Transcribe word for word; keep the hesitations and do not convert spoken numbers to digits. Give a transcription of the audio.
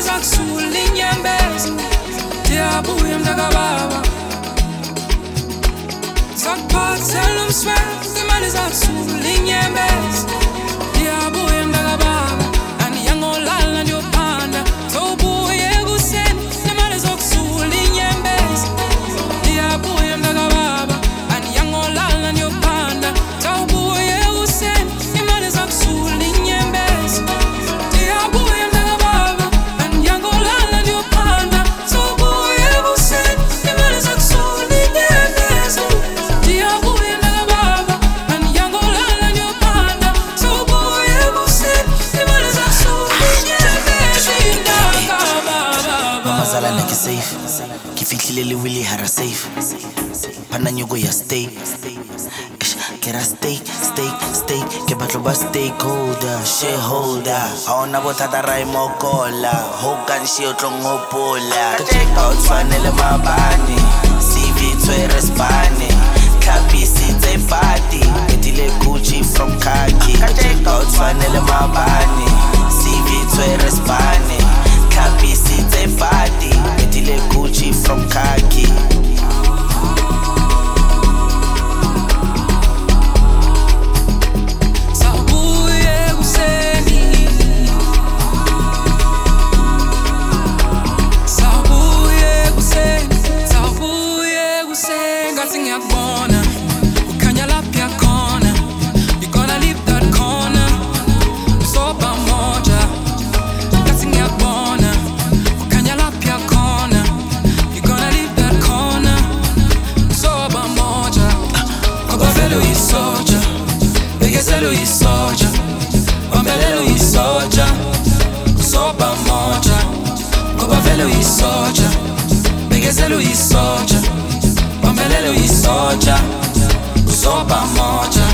zakusula inyembezi ndiyabuya mntakababa sakuphathela umswenzi imali zakusula inyembezi ndiyabuya mntakababa andiyangolala ndiyophanda sowubuye ekuseni nemali zokusula inyembezi ndiyabuya mntakababa andiyangolala ndiyophanda sowubuye ekuseni imali zakusula inyembezi ndiyabuya mntakababa andiyangolala ndiyophanda sowubuye ekuseni imali zakusula inyembezi ndiyabuya mntakababa andiyangolala ndiyophanda sowubuye ekuseni imali zakusula inyembezi mntakababa Mamazala nake safe Kifihlile le wili hara safe Pana nyugo ya stay Ish, Kera steak, steak, steak Ke batlo ba stakeholder, shareholder Aona bothata rai mokola Hokan shi o tlo ngopola Ka check out tshwanele mabane C V tshwere spane Tlhapi sitse party Etile Gucci from khaki Ka check out tshwanele mabane C V tshwere spane Tlhapi sitse party Etile Gucci from khaki sawubuye ekuseni sawubuye ekuseni sawubuye ekuseni ngathi ngiyakubona ukhanya lapha khona you gonna leave that corner soba moja ngathi ngiyakubona ukhanya lapha khona you gonna leave that corner soba moja ngoba vele uyisoja bekezela uyisoja wambelela uyisoja soba moja ngoba vele uyisoja bekezela uyisoja wambelela uyisoja soba moja